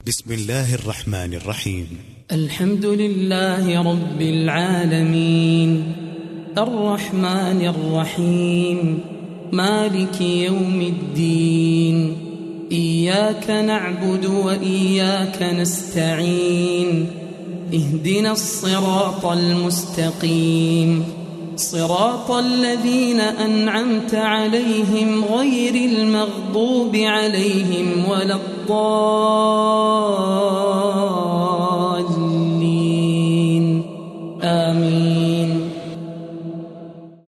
بسم الله الرحمن الرحيم. الحمد لله رب العالمين، الرحمن الرحيم، مالك يوم الدين. إياك نعبد وإياك نستعين، اهدنا الصراط المستقيم، صراط الذين أنعمت عليهم غير المغضوب عليهم ولا الضالين.